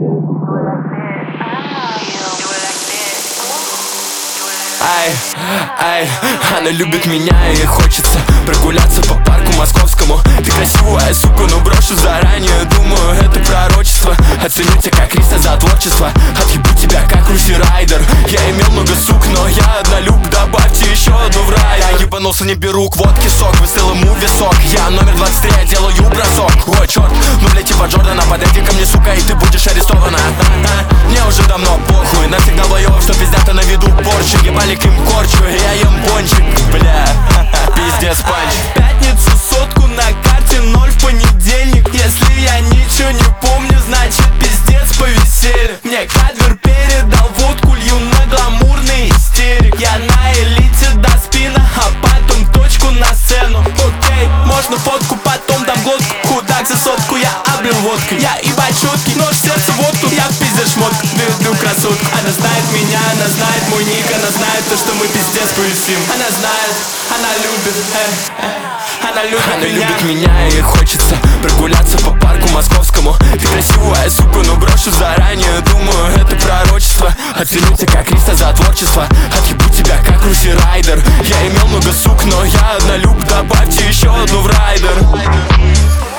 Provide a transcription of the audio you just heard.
Ай, она любит меня и хочется прогуляться по парку московскому. Ты красивая, сука, но брошу заранее. Думаю, это пророчество. Оценю тебя как Криста за творчество. Отъебу тебя как Руси Райдер. Я имел много сук, но я однолюб. Добавьте еще одну в рай. Я ебанулся, не беру к водке сок. Выстрел ему в висок. Я номер 23, я делаю бросок. Ой, черт, ну блядь, типа Джордана. Подойди ко мне, сука, и ты будешь арестована. Мне уже давно похуй. Нафиг долбоёб, что пиздят на виду Порше. Ебали Ким Корчу, я ем пончик. Бля, пиздец панч. Пятницу сотку на карте, 0 в понедельник. Если я ничего не помню, значит пиздец по веселью. Мне кадвер передал водку, лью на гламурный истерик. Я на элите до спина, а потом точку на сцену. Окей, можно фотку, потом дам глотку. Худак за сотку, я облил водкой. Я ебать четкий, нож в сердце водку. Я пиздец шмотку, люблю красотку. Она знает меня, она знает мой ник. Она знает то, что мы пиздец повесим. Она знает, она любит, она любит меня и хочется прогуляться по парку московскому. Ты красивая, сука, но брошу заранее. Думаю, это пророчество. Оценю тебя как Криста за творчество. Отъебу тебя как Руси Райдер. Я имел много сук, но я однолюб. Добавьте еще одну в райдер.